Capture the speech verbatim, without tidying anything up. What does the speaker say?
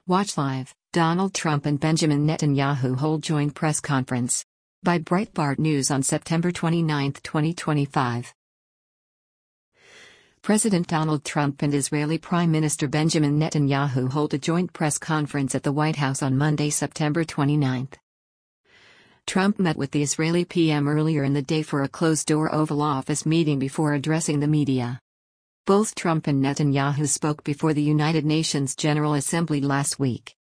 Watch live. Donald Trump and Benjamin Netanyahu hold joint press conference. By Breitbart News on September twenty-ninth, twenty twenty-five. President Donald Trump and Israeli Prime Minister Benjamin Netanyahu hold a joint press conference at the White House on Monday, September twenty-ninth. Trump met with the Israeli P M earlier in the day for a closed-door Oval Office meeting before addressing the media. Both Trump and Netanyahu spoke before the United Nations General Assembly last week.